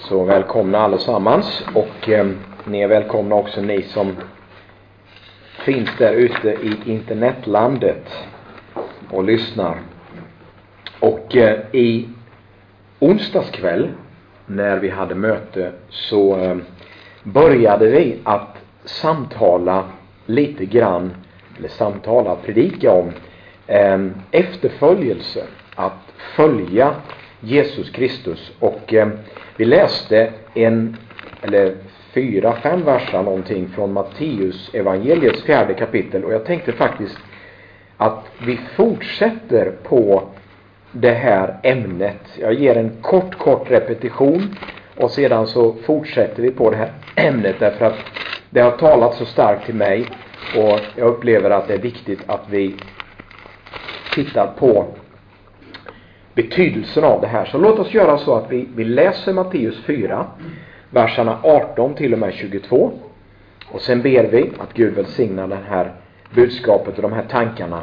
Så välkomna allesammans, och ni är välkomna också ni som finns där ute i internetlandet och lyssnar. Och i onsdagskväll när vi hade möte så började vi att samtala lite grann, eller predika om efterföljelse, att följa Jesus Kristus. Och vi läste 4-5 verser någonting från Matteus evangeliets 4:e kapitel, och jag tänkte faktiskt att vi fortsätter på det här ämnet. Jag ger en kort repetition och sedan så fortsätter vi på det här ämnet, därför att det har talat så starkt till mig och jag upplever att det är viktigt att vi tittar på betydelsen av det här. Så låt oss göra så att vi läser Matteus 4, verserna 18 till och med 22. Och sen ber vi att Gud välsignar det här budskapet och de här tankarna.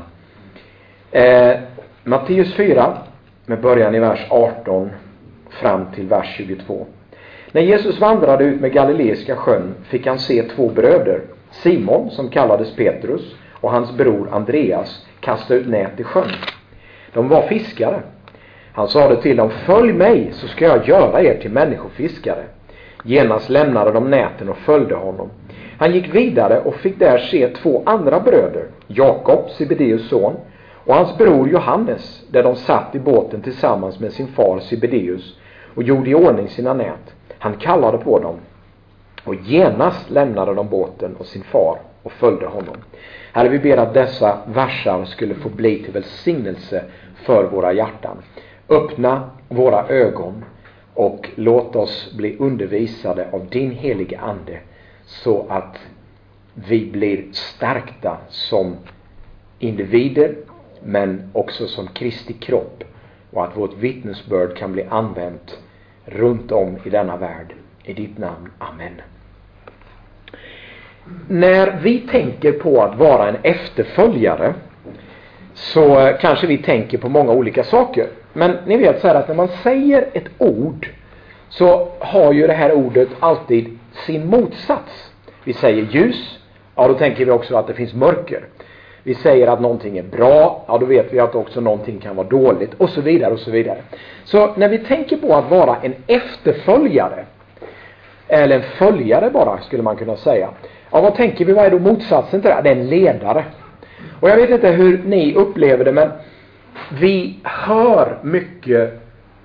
Matteus 4, med början i vers 18 fram till vers 22. När Jesus vandrade ut med Galileiska sjön fick han se 2 bröder, Simon som kallades Petrus och hans bror Andreas, kasta ut nät i sjön. De var fiskare. Han sade till dem: följ mig så ska jag göra er till människofiskare. Genast lämnade de näten och följde honom. Han gick vidare och fick där se 2 andra bröder, Jakob, Sebedeus son, och hans bror Johannes, där de satt i båten tillsammans med sin far Sebedeus och gjorde i ordning sina nät. Han kallade på dem, och genast lämnade de båten och sin far och följde honom. Herre, vi ber att dessa versar skulle få bli till välsignelse för våra hjärtan. Öppna våra ögon och låt oss bli undervisade av din helige ande, så att vi blir stärkta som individer men också som Kristi kropp, och att vårt vittnesbörd kan bli använt runt om i denna värld. I ditt namn, amen. När vi tänker på att vara en efterföljare så kanske vi tänker på många olika saker. Men ni vet så här att när man säger ett ord så har ju det här ordet alltid sin motsats. Vi säger ljus, ja då tänker vi också att det finns mörker. Vi säger att någonting är bra, ja då vet vi att också någonting kan vara dåligt, och så vidare och så vidare. Så när vi tänker på att vara en efterföljare, eller en följare bara skulle man kunna säga, ja vad tänker vi, vad är då motsatsen till det? Det är en ledare. Och jag vet inte hur ni upplever det, men vi hör mycket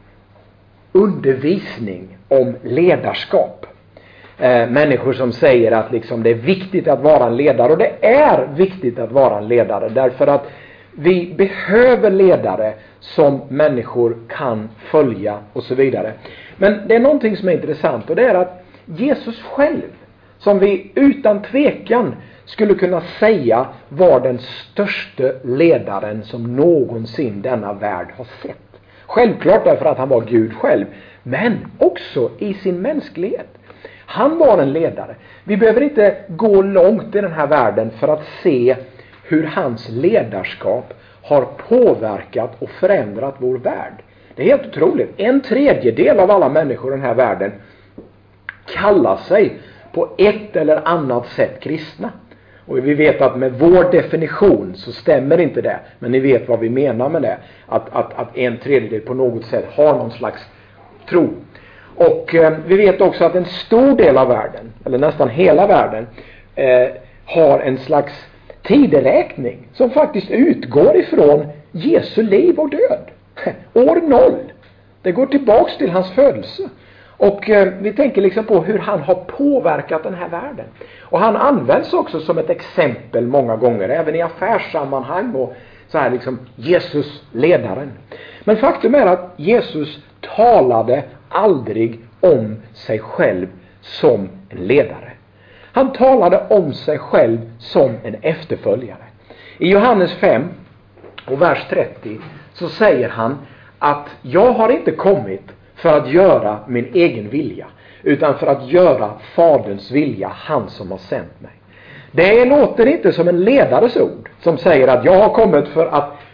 undervisning om ledarskap. Människor som säger att liksom det är viktigt att vara en ledare, och det är viktigt att vara en ledare därför att vi behöver ledare som människor kan följa och så vidare. Men det är någonting som är intressant, och det är att Jesus själv, som vi utan tvekan skulle kunna säga var den största ledaren som någonsin denna värld har sett. Självklart därför att han var Gud själv, men också i sin mänsklighet. Han var en ledare. Vi behöver inte gå långt i den här världen för att se hur hans ledarskap har påverkat och förändrat vår värld. Det är helt otroligt. 1/3 av alla människor i den här världen kallar sig på ett eller annat sätt kristna. Och vi vet att med vår definition så stämmer inte det. Men ni vet vad vi menar med det. Att 1/3 på något sätt har någon slags tro. Och vi vet också att en stor del av världen, eller nästan hela världen, har en slags tideräkning som faktiskt utgår ifrån Jesu liv och död. År 0. Det går tillbaks till hans födelse. Och vi tänker liksom på hur han har påverkat den här världen. Och han används också som ett exempel många gånger, även i affärssammanhang och så här liksom Jesus ledaren. Men faktum är att Jesus talade aldrig om sig själv som en ledare. Han talade om sig själv som en efterföljare. I Johannes 5 och vers 30 så säger han att jag har inte kommit för att göra min egen vilja, utan för att göra Faderns vilja, han som har sänt mig. Det låter inte som en ledares ord som säger att jag har kommit för att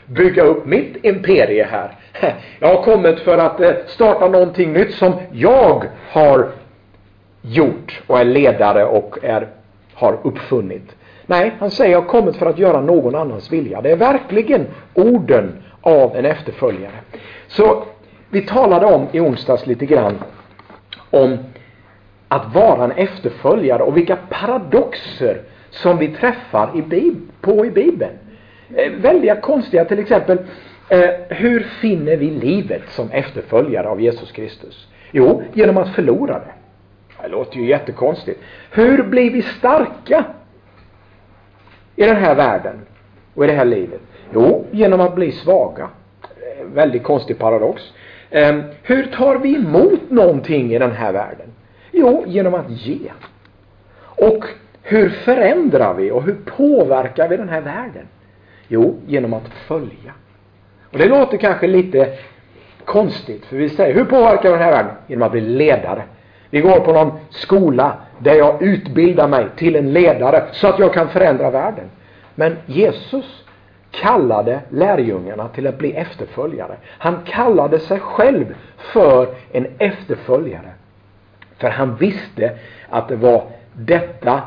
bygga upp mitt imperie här. Jag har kommit för att starta någonting nytt som jag har gjort och är ledare och har uppfunnit. Nej, han säger jag har kommit för att göra någon annans vilja. Det är verkligen orden av en efterföljare. Så vi talade om i onsdags lite grann om att vara en efterföljare och vilka paradoxer som vi träffar i Bibeln. Väldiga konstiga, till exempel, hur finner vi livet som efterföljare av Jesus Kristus? Jo, genom att förlora det. Det låter ju jättekonstigt. Hur blir vi starka i den här världen och i det här livet? Jo, genom att bli svaga. Väldigt konstig paradox. Hur tar vi emot någonting i den här världen? Jo, genom att ge. Och hur förändrar vi och hur påverkar vi den här världen? Jo, genom att följa. Och det låter kanske lite konstigt, för vi säger, hur påverkar vi den här världen? Genom att bli ledare. Vi går på någon skola där jag utbildar mig till en ledare så att jag kan förändra världen. Men Jesus kallade lärjungarna till att bli efterföljare. Han kallade sig själv för en efterföljare. För han visste att det var detta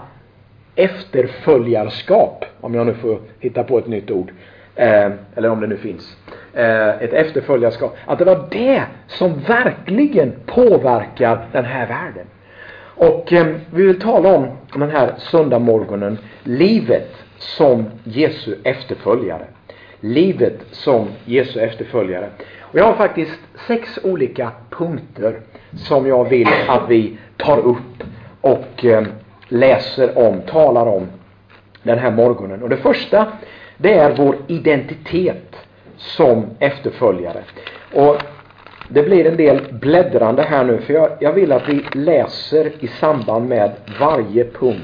efterföljarskap, om jag nu får hitta på ett nytt ord, eller om det nu finns, ett efterföljarskap, att det var det som verkligen påverkar den här världen. Och vi vill tala om den här söndagmorgonen, livet som Jesu efterföljare. Livet som Jesu efterföljare. Och jag har faktiskt 6 olika punkter som jag vill att vi tar upp och läser om, talar om den här morgonen. Och det första, det är vår identitet som efterföljare. Och det blir en del bläddrande här nu, för jag vill att vi läser i samband med varje punkt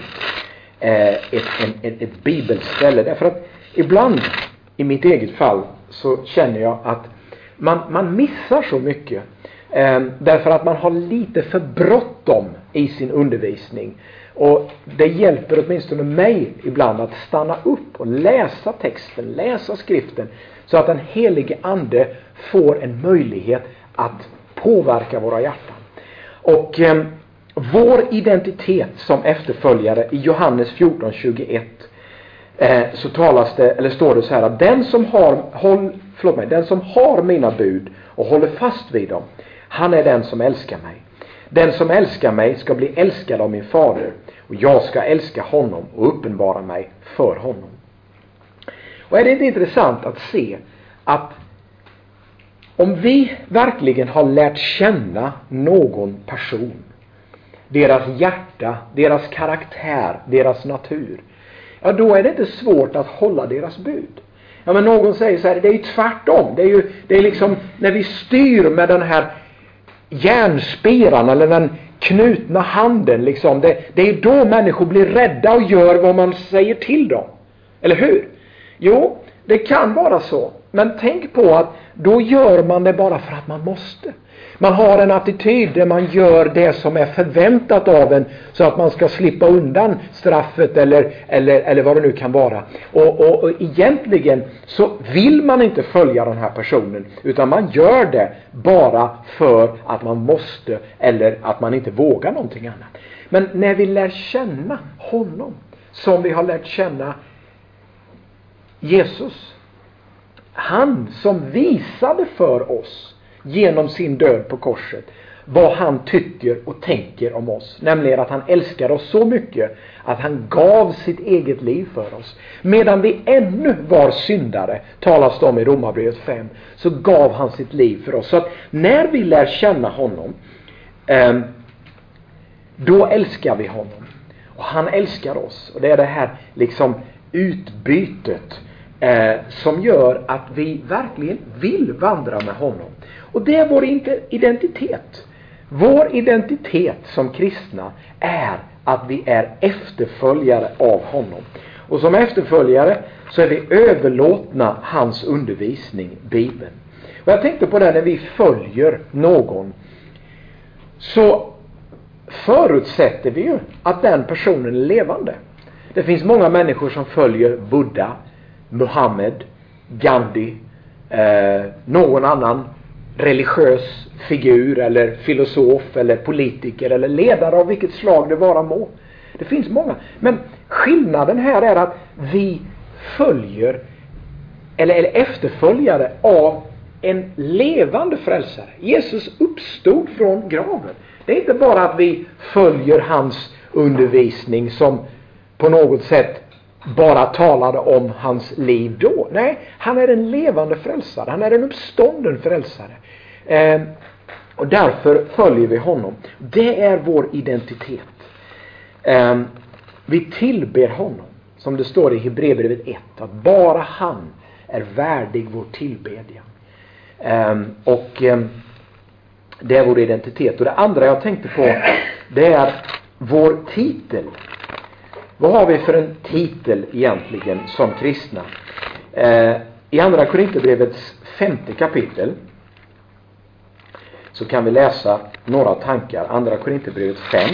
ett bibelställe. Därför att ibland, i mitt eget fall, så känner jag att man missar så mycket. Därför att man har lite för bråttom i sin undervisning. Och det hjälper åtminstone mig ibland att stanna upp och läsa texten, läsa skriften, så att den helige ande får en möjlighet att påverka våra hjärtan. Och vår identitet som efterföljare i Johannes 14:21 så står det så här att den som har mina bud och håller fast vid dem, han är den som älskar mig. Den som älskar mig ska bli älskad av min fader, och jag ska älska honom och uppenbara mig för honom. Och är det inte intressant att se att om vi verkligen har lärt känna någon person, deras hjärta, deras karaktär, deras natur, ja, då är det inte svårt att hålla deras bud. Ja, men någon säger så här, det är ju tvärtom. Det är liksom när vi styr med den här järnspiran eller den knutna handen, liksom, det är då människor blir rädda och gör vad man säger till dem. Eller hur? Jo, det kan vara så. Men tänk på att då gör man det bara för att man måste. Man har en attityd där man gör det som är förväntat av en, så att man ska slippa undan straffet eller vad det nu kan vara. Och egentligen så vill man inte följa den här personen, utan man gör det bara för att man måste eller att man inte vågar någonting annat. Men när vi lär känna honom som vi har lärt känna Jesus, han som visade för oss genom sin död på korset vad han tycker och tänker om oss, nämligen att han älskar oss så mycket att han gav sitt eget liv för oss. Medan vi ännu var syndare, talas det om i Romarbrevet 5, så gav han sitt liv för oss. Så att när vi lär känna honom, då älskar vi honom. Och han älskar oss. Och det är det här liksom utbytet som gör att vi verkligen vill vandra med honom. Och det är vår identitet. Vår identitet som kristna är att vi är efterföljare av honom. Och som efterföljare så är vi överlåtna hans undervisning, Bibeln. Och jag tänkte på det, när vi följer någon så förutsätter vi ju att den personen är levande. Det finns många människor som följer Buddha, Muhammed, Gandhi någon annan religiös figur eller filosof eller politiker eller ledare av vilket slag det vara må. Det finns många. Men skillnaden här är att vi följer eller efterföljare av en levande frälsare. Jesus uppstod från graven. Det är inte bara att vi följer hans undervisning som på något sätt bara talade om hans liv då. Nej, han är en levande frälsare. Han är en uppstånden frälsare. Och därför följer vi honom. Det är vår identitet. Vi tillber honom, som det står i Hebreerbrevet 1, att bara han är värdig vår tillbedjan. Det är vår identitet. Och det andra jag tänkte på, det är vår titel. Vad har vi för en titel egentligen som kristna? I andra Korinthierbrevets 5:e kapitel så kan vi läsa några tankar. Andra Korinthierbrevet 5,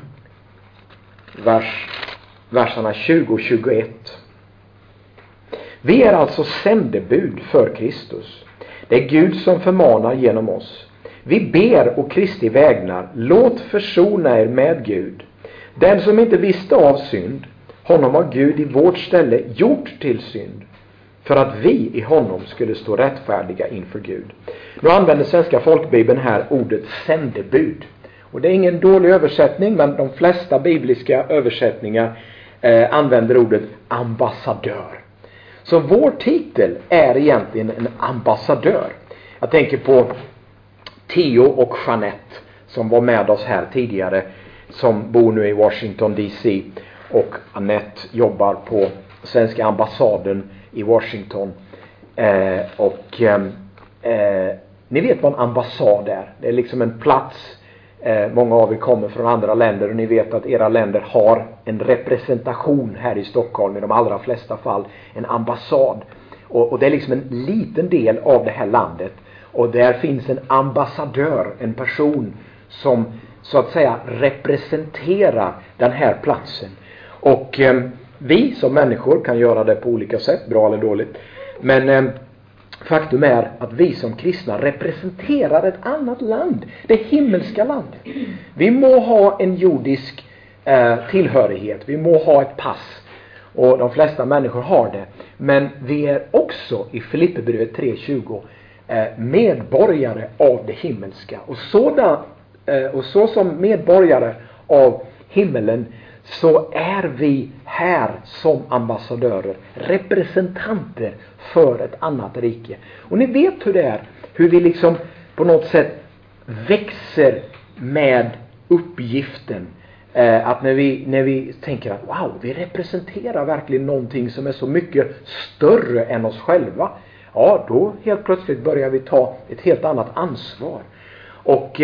verserna 20 och 21. Vi är alltså sändebud för Kristus. Det är Gud som förmanar genom oss. Vi ber och Kristi vägnar, låt försona er med Gud. Den som inte visste av synd, honom har Gud i vårt ställe gjort till synd, för att vi i honom skulle stå rättfärdiga inför Gud. Nu använder svenska folkbibeln här ordet sändebud. Och det är ingen dålig översättning, men de flesta bibliska översättningar använder ordet ambassadör. Så vår titel är egentligen en ambassadör. Jag tänker på Theo och Jeanette som var med oss här tidigare, som bor nu i Washington DC, och Annette jobbar på svenska ambassaden i Washington. Ni vet vad en ambassad är. Det är liksom en plats. Många av er kommer från andra länder och ni vet att era länder har en representation här i Stockholm, i de allra flesta fall en ambassad. Och det är liksom en liten del av det här landet. Och där finns en ambassadör, en person som så att säga representerar den här platsen. Och vi som människor kan göra det på olika sätt, bra eller dåligt. Men faktum är att vi som kristna representerar ett annat land, det himmelska landet. Vi må ha en jordisk tillhörighet, vi må ha ett pass, och de flesta människor har det. Men vi är också i Filipperbrevet 3:20 medborgare av det himmelska. Och så som medborgare av himmelen så är vi här som ambassadörer, representanter för ett annat rike. Och ni vet hur det är, hur vi liksom på något sätt växer med uppgiften. Att när vi tänker att wow, vi representerar verkligen någonting som är så mycket större än oss själva. Ja, då helt plötsligt börjar vi ta ett helt annat ansvar. Och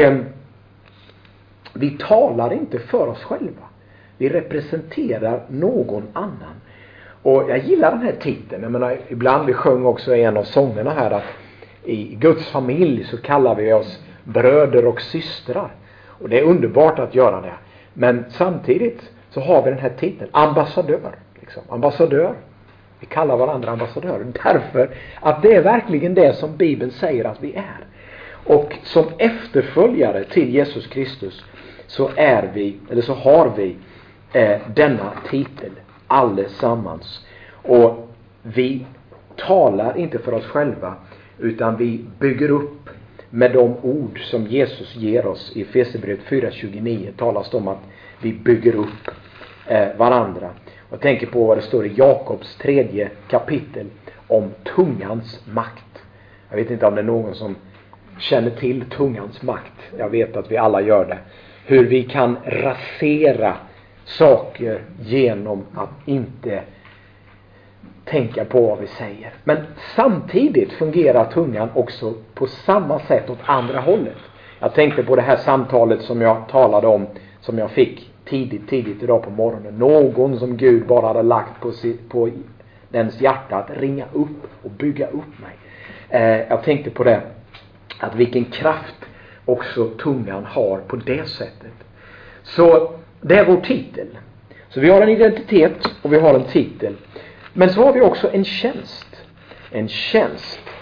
vi talar inte för oss själva. Vi representerar någon annan. Och jag gillar den här titeln. Jag menar, ibland vi sjöng också i en av sångerna här att i Guds familj så kallar vi oss bröder och systrar. Och det är underbart att göra det. Men samtidigt så har vi den här titeln, ambassadör. Liksom. Ambassadör. Vi kallar varandra ambassadörer därför att det är verkligen det som Bibeln säger att vi är. Och som efterföljare till Jesus Kristus så har vi denna titel allesammans. Och vi talar inte för oss själva, utan vi bygger upp med de ord som Jesus ger oss. I Efesierbrevet 4:29 talas det om att vi bygger upp varandra. Jag tänker på vad det står i Jakobs 3:e kapitel om tungans makt. Jag vet inte om det är någon som känner till tungans makt. Jag vet att vi alla gör det. Hur vi kan rasera saker genom att inte tänka på vad vi säger. Men samtidigt fungerar tungan också på samma sätt åt andra hållet. Jag tänkte på det här samtalet som jag talade om, som jag fick tidigt idag på morgonen. Någon som Gud bara hade lagt på dens hjärta att ringa upp och bygga upp mig. Jag tänkte på det, att vilken kraft också tungan har på det sättet. Så det är vår titel. Så vi har en identitet och vi har en titel. Men så har vi också en tjänst. En tjänst.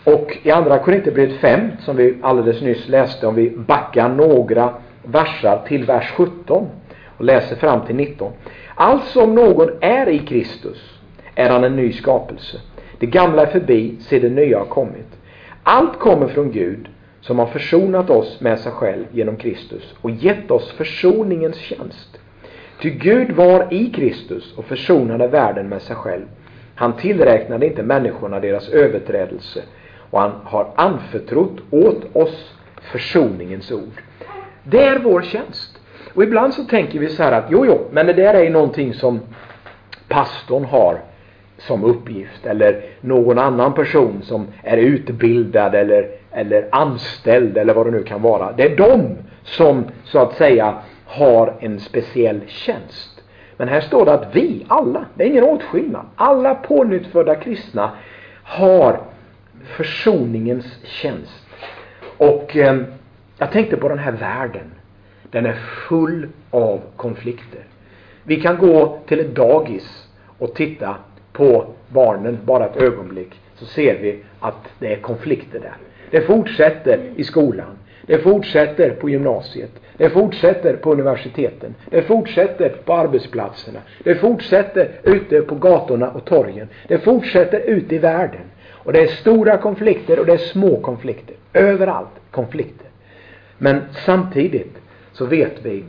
Och i andra Korinthierbrevet 5, som vi alldeles nyss läste, om vi backar några versar till vers 17 och läser fram till 19. Alltså om någon är i Kristus är han en ny skapelse. Det gamla är förbi, se det nya har kommit. Allt kommer från Gud som har försonat oss med sig själv genom Kristus och gett oss försoningens tjänst. Ty Gud var i Kristus och försonade världen med sig själv. Han tillräknade inte människorna deras överträdelse och han har anförtrott åt oss försoningens ord. Det är vår tjänst. Och ibland så tänker vi så här att men det där är någonting som pastorn har som uppgift, eller någon annan person som är utbildad eller anställd eller vad det nu kan vara. Det är de som så att säga har en speciell tjänst. Men här står det att vi alla, det är ingen åtskillnad, alla pånyttfödda kristna har försoningens tjänst. Och jag tänkte på den här världen. Den är full av konflikter. Vi kan gå till ett dagis och titta på barnen bara ett ögonblick, så ser vi att det är konflikter där. Det fortsätter i skolan. Det fortsätter på gymnasiet. Det fortsätter på universiteten. Det fortsätter på arbetsplatserna. Det fortsätter ute på gatorna och torgen. Det fortsätter ute i världen. Och det är stora konflikter och det är små konflikter. Överallt konflikter. Men samtidigt så vet vi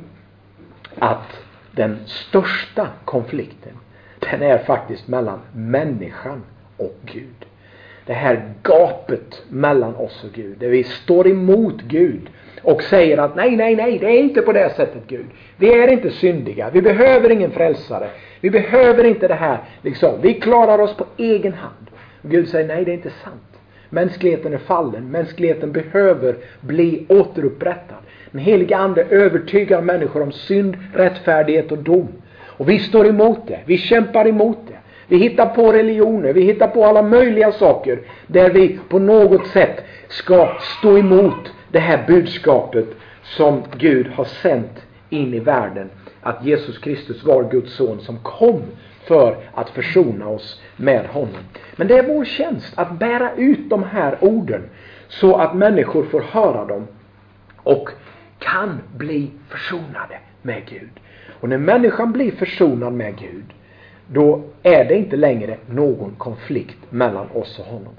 att den största konflikten, den är faktiskt mellan människan och Gud. Det här gapet mellan oss och Gud, där vi står emot Gud och säger att nej, det är inte på det sättet Gud. Vi är inte syndiga, vi behöver ingen frälsare. Vi behöver inte det här, liksom. Vi klarar oss på egen hand. Och Gud säger nej, det är inte sant. Mänskligheten är fallen, mänskligheten behöver bli återupprättad. Den heliga ande övertygar människor om synd, rättfärdighet och dom. Och vi står emot det, vi kämpar emot det. Vi hittar på religioner, vi hittar på alla möjliga saker där vi på något sätt ska stå emot det här budskapet som Gud har sänt in i världen. Att Jesus Kristus var Guds son som kom för att försona oss med honom. Men det är vår tjänst att bära ut de här orden så att människor får höra dem och kan bli försonade med Gud. Och när människan blir försonad med Gud, då är det inte längre någon konflikt mellan oss och honom.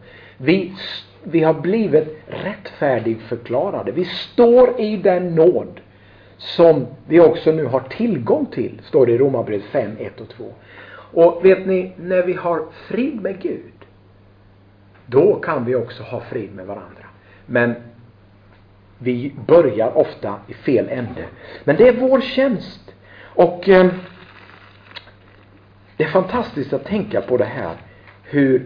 Vi har blivit rättfärdigförklarade. Vi står i den nåd som vi också nu har tillgång till, står det i Romarbrevet 5, 1 och 2. Och vet ni, när vi har frid med Gud, då kan vi också ha frid med varandra. Men vi börjar ofta i fel ände. Men det är vår tjänst. Och det är fantastiskt att tänka på det här. Hur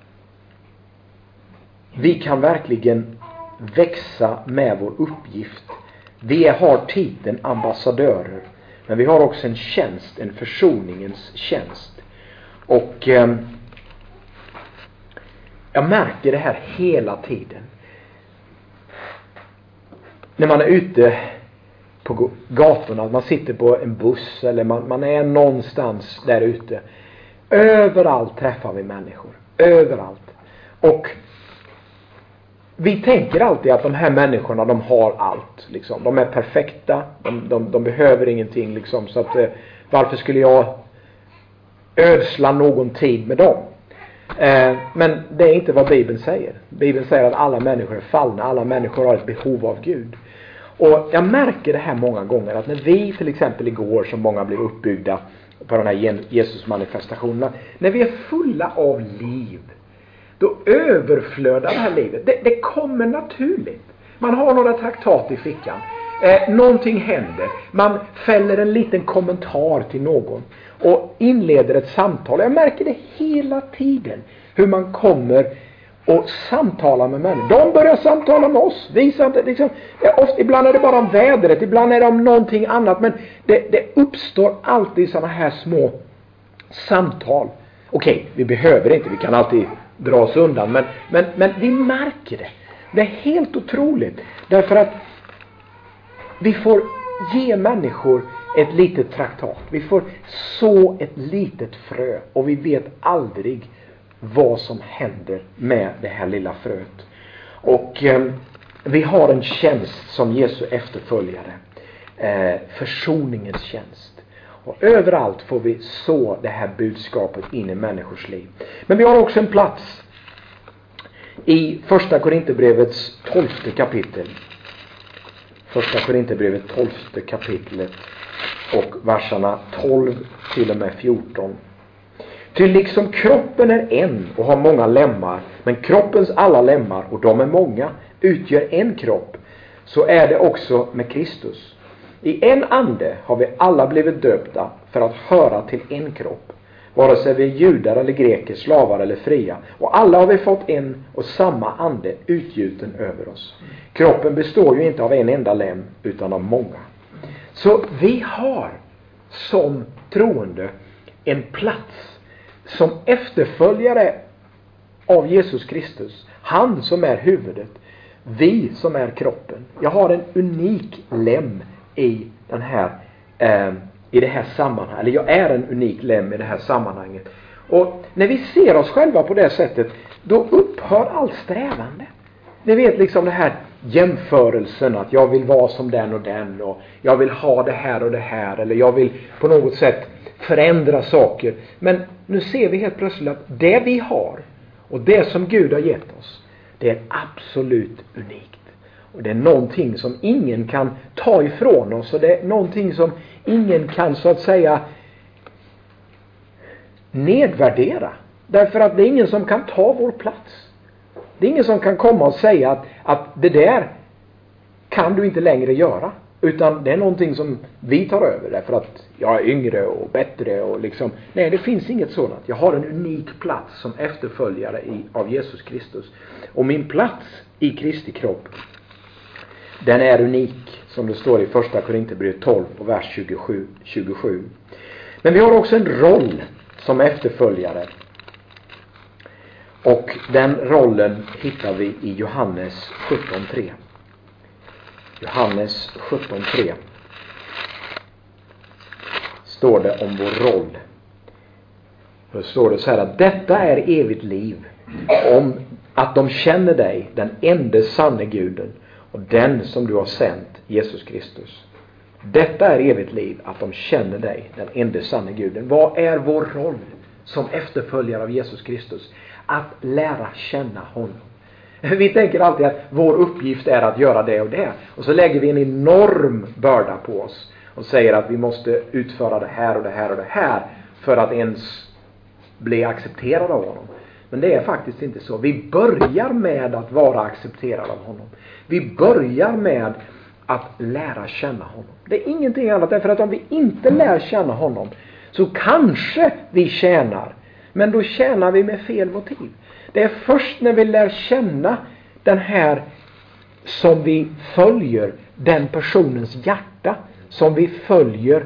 vi kan verkligen växa med vår uppgift. Vi har titeln ambassadörer. Men vi har också en tjänst, en försoningens tjänst. Och jag märker det här hela tiden. När man är ute på gatorna, man sitter på en buss eller man är någonstans där ute. Överallt träffar vi människor. Överallt. Och vi tänker alltid att de här människorna, de har allt. Liksom. De är perfekta. De behöver ingenting. Liksom, så att, varför skulle jag ödsla någon tid med dem? Men det är inte vad Bibeln säger. Bibeln säger att alla människor är fallna. Alla människor har ett behov av Gud. Och jag märker det här många gånger. Att när vi till exempel igår, som många blev uppbyggda på den här Jesus-manifestationerna. När vi är fulla av liv, då överflödar det här livet. Det kommer naturligt. Man har några traktat i fickan. Någonting händer. Man fäller en liten kommentar till någon. Och inleder ett samtal. Jag märker det hela tiden. Hur man kommer och samtalar med människor. De börjar samtala med oss. Liksom, ibland är det bara om vädret. Ibland är det om någonting annat. Men det uppstår alltid sådana här små samtal. Okej, vi behöver inte. Vi kan alltid dra oss undan. Men vi märker det. Det är helt otroligt. Därför att vi får ge människor ett litet traktat. Vi får så ett litet frö. Och vi vet aldrig vad som händer med det här lilla fröet. Och vi har en tjänst som Jesu efterföljare. Försoningens tjänst. Och överallt får vi så det här budskapet in i människors liv. Men vi har också en plats i första Korinthierbrevets 12:e kapitel. Första Korinthierbrevet 12:e kapitlet och verserna 12 till och med 14. Ty liksom kroppen är en och har många lemmar, men kroppens alla lemmar, och de är många, utgör en kropp, så är det också med Kristus. I en ande har vi alla blivit döpta för att höra till en kropp, vare sig vi är judar eller greker, slavar eller fria, och alla har vi fått en och samma ande utgjuten över oss. Kroppen består ju inte av en enda lem utan av många. Så vi har som troende en plats som efterföljare av Jesus Kristus. Han som är huvudet, vi som är kroppen. Jag har en unik lem i den här i det här sammanhanget, eller jag är en unik lem i det här sammanhanget. Och när vi ser oss själva på det sättet, då upphör all strävande. Ni vet liksom det här jämförelsen, att jag vill vara som den och den, och jag vill ha det här och det här, eller jag vill på något sätt förändra saker. Men nu ser vi helt plötsligt att det vi har och det som Gud har gett oss, det är absolut unikt. Och det är någonting som ingen kan ta ifrån oss, och det är någonting som ingen kan så att säga nedvärdera. Därför att det är ingen som kan ta vår plats. Det är ingen som kan komma och säga att det där kan du inte längre göra. Utan det är någonting som vi tar över därför att jag är yngre och bättre och liksom. Nej, det finns inget sådant. Jag har en unik plats som efterföljare av Jesus Kristus. Och min plats i Kristi kropp, den är unik, som det står i första Korinthierbrevet 12 och vers 27. Men vi har också en roll som efterföljare. Och den rollen hittar vi i Johannes 17:3. Johannes 17:3 står det om vår roll. Då står det så här att detta är evigt liv, om att de känner dig, den enda sanne Guden, och den som du har sänt, Jesus Kristus. Detta är evigt liv, att de känner dig, den enda sanne Guden. Vad är vår roll som efterföljare av Jesus Kristus? Att lära känna honom. Vi tänker alltid att vår uppgift är att göra det och det. Och så lägger vi en enorm börda på oss och säger att vi måste utföra det här och det här och det här för att ens bli accepterade av honom. Men det är faktiskt inte så. Vi börjar med att vara accepterade av honom. Vi börjar med att lära känna honom. Det är ingenting annat, därför att om vi inte lär känna honom så kanske vi tjänar. Men då tjänar vi med fel motiv. Det är först när vi lär känna den här som vi följer, den personens hjärta, som vi följer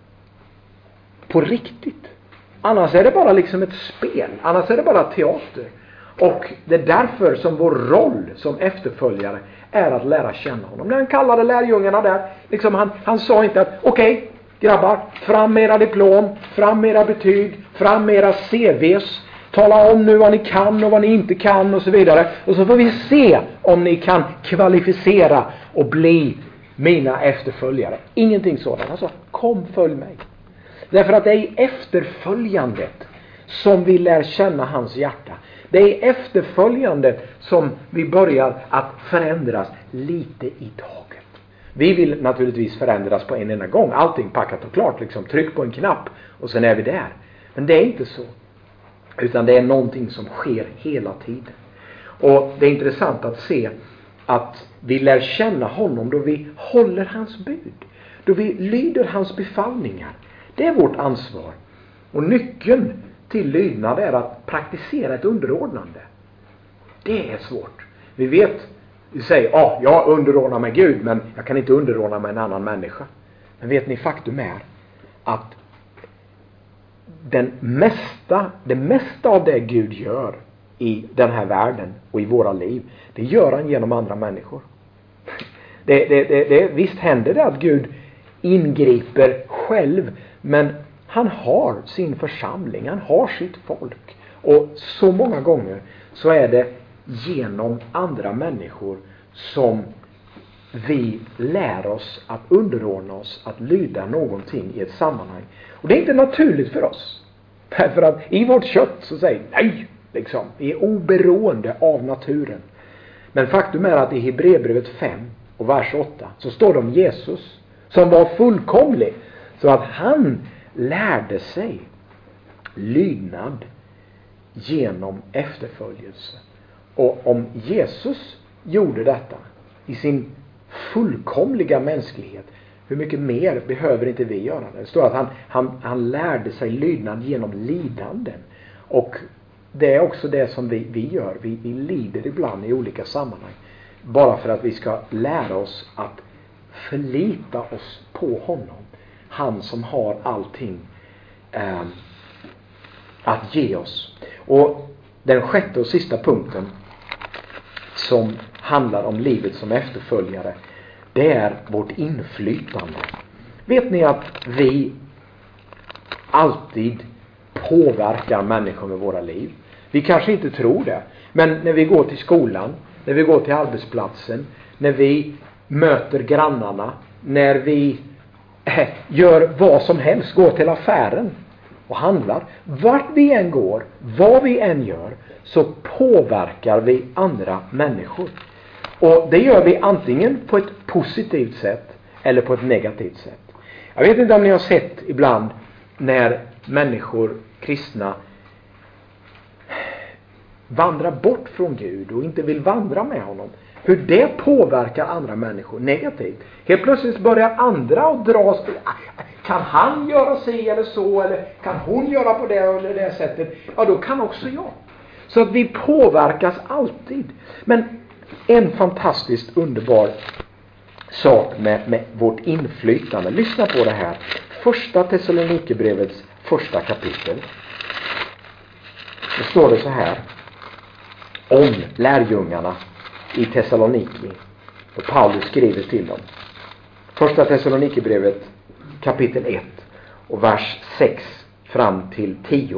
på riktigt. Annars är det bara liksom ett spel. Annars är det bara teater. Och det är därför som vår roll som efterföljare är att lära känna honom. När han kallade lärjungarna där, liksom han sa inte att okej, grabbar, fram med era diplom, fram med era betyg, fram med era CVs, tala om nu vad ni kan och vad ni inte kan och så vidare. Och så får vi se om ni kan kvalificera och bli mina efterföljare. Ingenting sådant. Han sa, kom följ mig. Därför att det är i efterföljandet som vi lär känna hans hjärta. Det är i efterföljandet som vi börjar att förändras lite i taget. Vi vill naturligtvis förändras på en enda gång. Allting packat och klart. Liksom, tryck på en knapp och sen är vi där. Men det är inte så. Utan det är någonting som sker hela tiden. Och det är intressant att se att vi lär känna honom då vi håller hans bud. Då vi lyder hans befallningar. Det är vårt ansvar. Och nyckeln till lydnad är att praktisera ett underordnande. Det är svårt. Vi säger, jag underordnar mig Gud, men jag kan inte underordna mig en annan människa. Men vet ni, faktum är att det mesta av det Gud gör i den här världen och i våra liv, det gör han genom andra människor. Visst händer det att Gud ingriper själv, men han har sin församling, han har sitt folk. Och så många gånger så är det genom andra människor som vi lär oss att underordna oss, att lyda någonting i ett sammanhang. Och det är inte naturligt för oss. För att i vårt kött så säger nej, liksom. Vi är oberoende av naturen. Men faktum är att i Hebreerbrevet 5 och vers 8 så står det om Jesus som var fullkomlig. Så att han lärde sig lydnad genom efterföljelse. Och om Jesus gjorde detta i sin fullkomliga mänsklighet, hur mycket mer behöver inte vi göra det? Det står att han lärde sig lydnad genom lidanden. Och det är också det som vi gör. Vi lider ibland i olika sammanhang. Bara för att vi ska lära oss att förlita oss på honom. Han som har allting att ge oss. Och den sjätte och sista punkten som handlar om livet som efterföljare, det är vårt inflytande. Vet ni att vi alltid påverkar människor med våra liv? Vi kanske inte tror det, men när vi går till skolan, när vi går till arbetsplatsen, när vi möter grannarna, när vi gör vad som helst, går till affären och handlar, vart vi än går, vad vi än gör, så påverkar vi andra människor. Och det gör vi antingen på ett positivt sätt eller på ett negativt sätt. Jag vet inte om ni har sett ibland när människor, kristna, vandrar bort från Gud och inte vill vandra med honom. Hur det påverkar andra människor negativt. Helt plötsligt börjar andra att dras. Kan han göra sig eller så? Eller kan hon göra på det eller det sättet? Ja, då kan också jag. Så att vi påverkas alltid. Men en fantastiskt underbar sak med vårt inflytande. Lyssna på det här. Första Thessalonikerbrevets första kapitel. Då står det så här om lärjungarna i Thessaloniki. Och Paulus skriver till dem. Första Thessalonikerbrevet kapitel 1 och vers 6 fram till 10.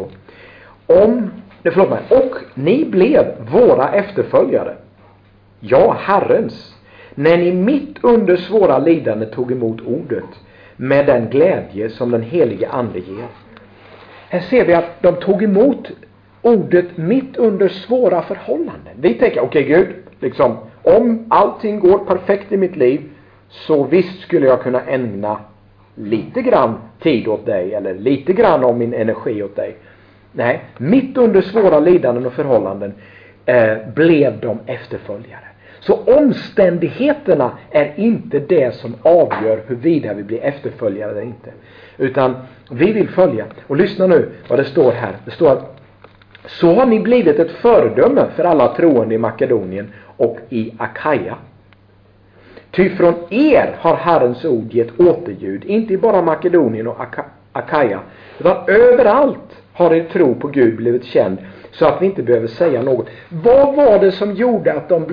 Och ni blev våra efterföljare, ja, Herrens, när ni mitt under svåra lidande tog emot ordet med den glädje som den helige ande ger. Här ser vi att de tog emot ordet mitt under svåra förhållanden. Vi tänker, okej, Gud, liksom, om allting går perfekt i mitt liv, så visst skulle jag kunna ägna lite grann tid åt dig, eller lite grann av min energi åt dig. Nej, mitt under svåra lidanden och förhållanden blev de efterföljare. Så omständigheterna är inte det som avgör huruvida vi blir efterföljare eller inte. Utan vi vill följa. Och lyssna nu vad det står här. Det står att så har ni blivit ett föredöme för alla troende i Makedonien och i Akaja. Ty från er har Herrens ord gett återljud, inte i bara Makedonien och Akaja, utan överallt har er tro på Gud blivit känd, så att vi inte behöver säga något. Vad var det som gjorde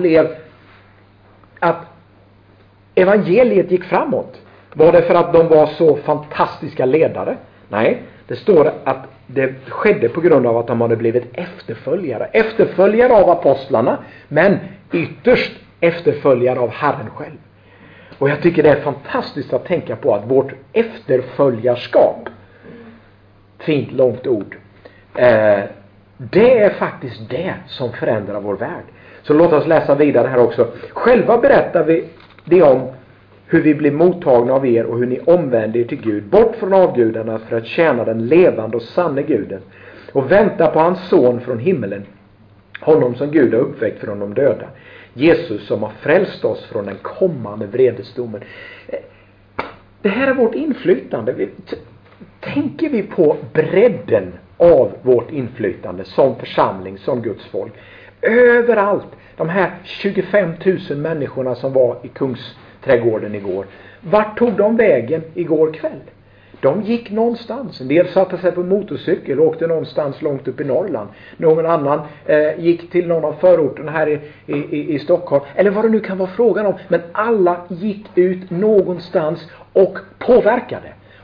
att evangeliet gick framåt? Var det för att de var så fantastiska ledare? Nej, det står att det skedde på grund av att de hade blivit efterföljare. Efterföljare av apostlarna, men ytterst efterföljare av Herren själv. Och jag tycker det är fantastiskt att tänka på att vårt efterföljarskap, fint långt ord, det är faktiskt det som förändrar vår värld. Så låt oss läsa vidare här också. Själva berättar vi det om hur vi blir mottagna av er och hur ni omvänder er till Gud, bort från avgudarna för att tjäna den levande och sanne Guden och vänta på hans son från himmelen, honom som Gud har uppväckt från de döda, Jesus som har frälst oss från den kommande vredesdomen. Det här är vårt inflytande. Tänker vi på bredden av vårt inflytande som församling, som Guds folk, överallt, de här 25 000 människorna som var i Kungsträdgården igår, vart tog de vägen igår kväll? De gick någonstans. En del satte sig på motorcykel och åkte någonstans långt upp i Norrland. Någon annan gick till någon av förorterna här i Stockholm. Eller vad det nu kan vara frågan om. Men alla gick ut någonstans och påverkade.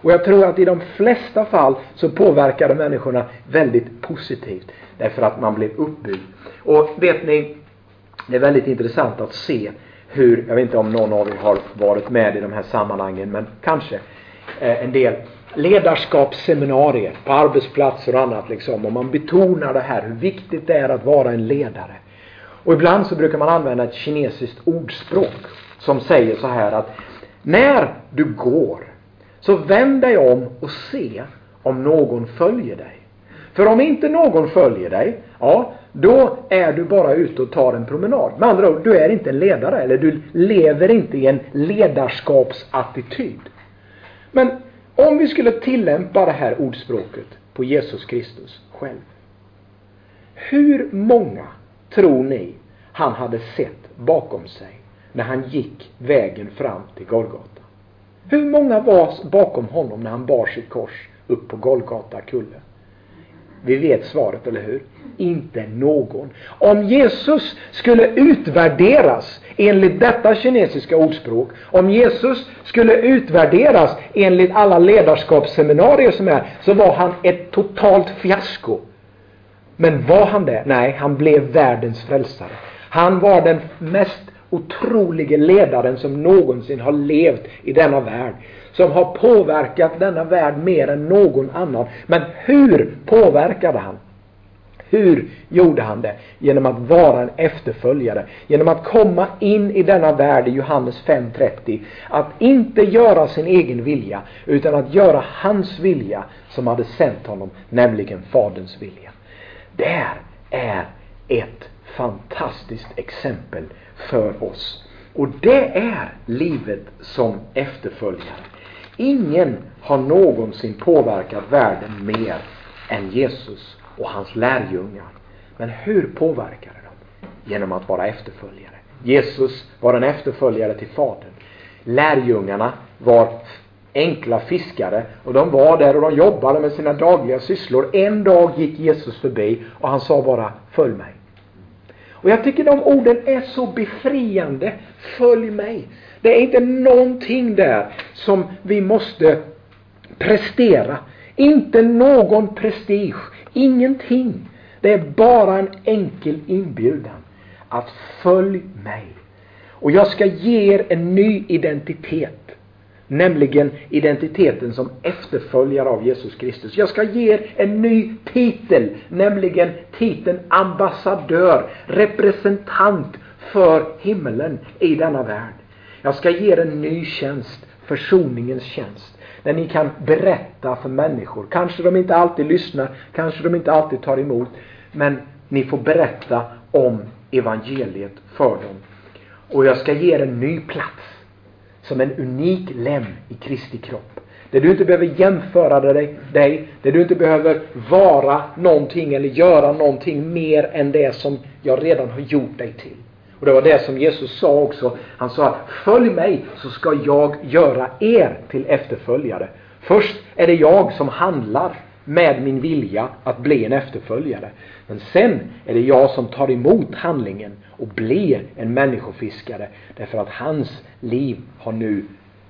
Och jag tror att i de flesta fall så påverkade människorna väldigt positivt. Därför att man blev uppbyggd. Och vet ni, det är väldigt intressant att se hur, jag vet inte om någon av er har varit med i de här sammanhangen, men kanske en del ledarskapsseminarier på arbetsplatser och annat liksom. Och man betonar det här, hur viktigt det är att vara en ledare. Och ibland så brukar man använda ett kinesiskt ordspråk som säger så här att när du går så vänd dig om och se om någon följer dig. För om inte någon följer dig, ja, då är du bara ute och tar en promenad. Med andra ord, du är inte en ledare, eller du lever inte i en ledarskapsattityd. Men om vi skulle tillämpa det här ordspråket på Jesus Kristus själv. Hur många tror ni han hade sett bakom sig när han gick vägen fram till Golgata? Hur många var bakom honom när han bar sitt kors upp på Golgata kulle? Vi vet svaret, eller hur? Inte någon. Om Jesus skulle utvärderas enligt detta kinesiska ordspråk, om Jesus skulle utvärderas enligt alla ledarskapsseminarier som är, så var han ett totalt fiasko. Men var han det? Nej, han blev världens frälsare. Han var den mest otroliga ledaren som någonsin har levt i denna värld. Som har påverkat denna värld mer än någon annan. Men hur påverkade han? Hur gjorde han det? Genom att vara en efterföljare. Genom att komma in i denna värld i Johannes 5:30. Att inte göra sin egen vilja, utan att göra hans vilja som hade sänt honom, nämligen Faderns vilja. Det är ett fantastiskt exempel för oss. Och det är livet som efterföljare. Ingen har någonsin påverkat världen mer än Jesus och hans lärjungar. Men hur påverkade de? Genom att vara efterföljare. Jesus var en efterföljare till Fadern. Lärjungarna var enkla fiskare, och de var där och de jobbade med sina dagliga sysslor. En dag gick Jesus förbi och han sa bara: följ mig. Och jag tycker de orden är så befriande. Följ mig. Det är inte någonting där som vi måste prestera. Inte någon prestige. Ingenting. Det är bara en enkel inbjudan. Att följ mig. Och jag ska ge er en ny identitet. Nämligen identiteten som efterföljare av Jesus Kristus. Jag ska ge er en ny titel. Nämligen titeln ambassadör. Representant för himmelen i denna värld. Jag ska ge er en ny tjänst. Försoningens tjänst. Där ni kan berätta för människor. Kanske de inte alltid lyssnar. Kanske de inte alltid tar emot. Men ni får berätta om evangeliet för dem. Och jag ska ge er en ny plats. Som en unik lem i Kristi kropp. Där du inte behöver jämföra dig. Där du inte behöver vara någonting eller göra någonting mer än det som jag redan har gjort dig till. Och det var det som Jesus sa också. Han sa: följ mig så ska jag göra er till efterföljare. Först är det jag som handlar med min vilja att bli en efterföljare. Men sen är det jag som tar emot handlingen och blir en människofiskare. Därför att hans liv har nu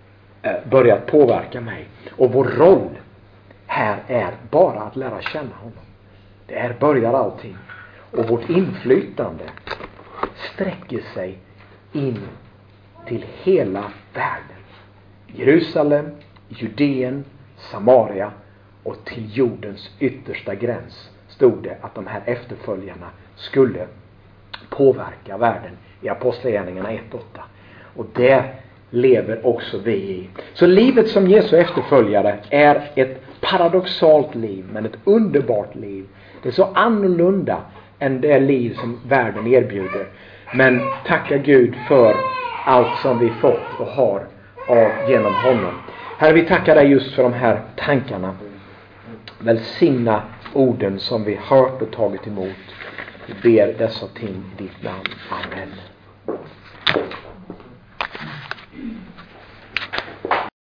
börjat påverka mig. Och vår roll här är bara att lära känna honom. Där börjar allting. Och vårt inflytande sträcker sig in till hela världen. Jerusalem, Judeen, Samaria och till jordens yttersta gräns stod det att de här efterföljarna skulle påverka världen i Apostlagärningarna 1:8. Och det lever också vi i. Så livet som Jesu efterföljare är ett paradoxalt liv, men ett underbart liv. Det är så annorlunda än det liv som världen erbjuder. Men tacka Gud för allt som vi fått och har genom honom. Herre, vi tackar dig just för de här tankarna. Välsigna orden som vi hört och tagit emot. Vi ber dessa ting i ditt namn. Amen.